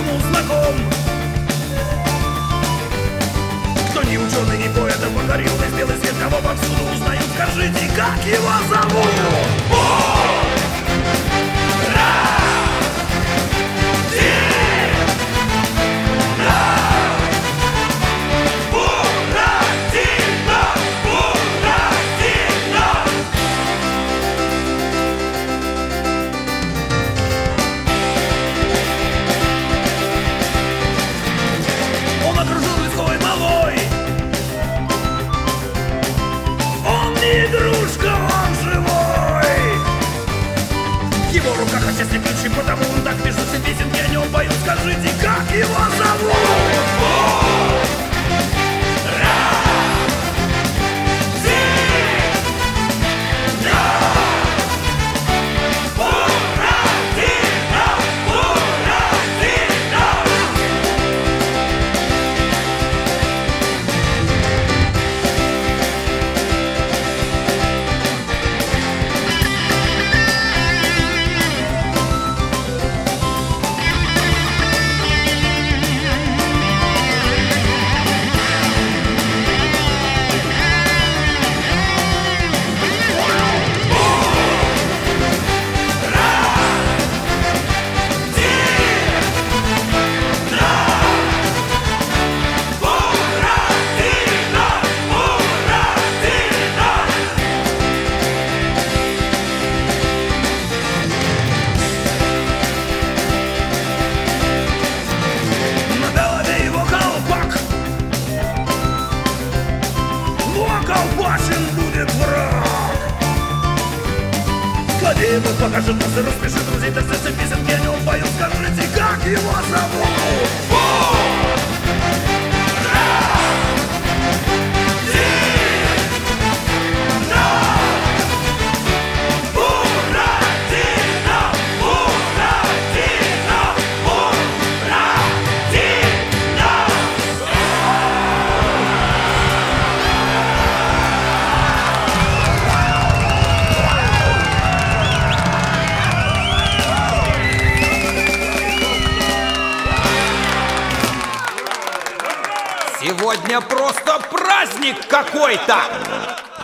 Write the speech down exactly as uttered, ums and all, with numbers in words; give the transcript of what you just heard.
ему знаком. Кто не ученый, не поэт, а подарил весь белый свет, кого повсюду узнают, скажите, как его зовут? Игрушка, он живой. В его руках отчасти ключи, потому он так пишет все песенки о нем поют. Скажите, как его зовут? Колбасин будет враг. Сходи ему, покажет нас и распиши друзей, так все песенки о нем поют. Скажите, как его зовут? Сегодня просто праздник какой-то!